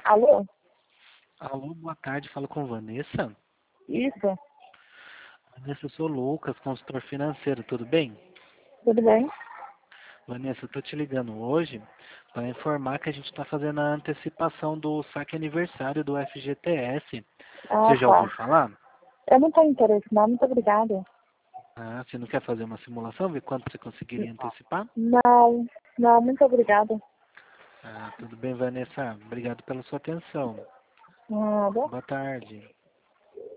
Alô? Alô, boa tarde, falo com Vanessa. Isso, Vanessa, eu sou o Lucas, consultor financeiro, tudo bem? tudo bem? Vanessa, eu tô te ligando hoje para informar que a gente está fazendo a antecipação do saque aniversário do FGTS. Ah, Você já ouviu tá. falar? Eu não tenho interesse, não. Muito obrigada. Ah, você não quer fazer uma simulação, ver quanto você conseguiria antecipar? Não, não, muito obrigada. Ah, tudo bem, Vanessa. Obrigado pela sua atenção. Nada. Boa tarde.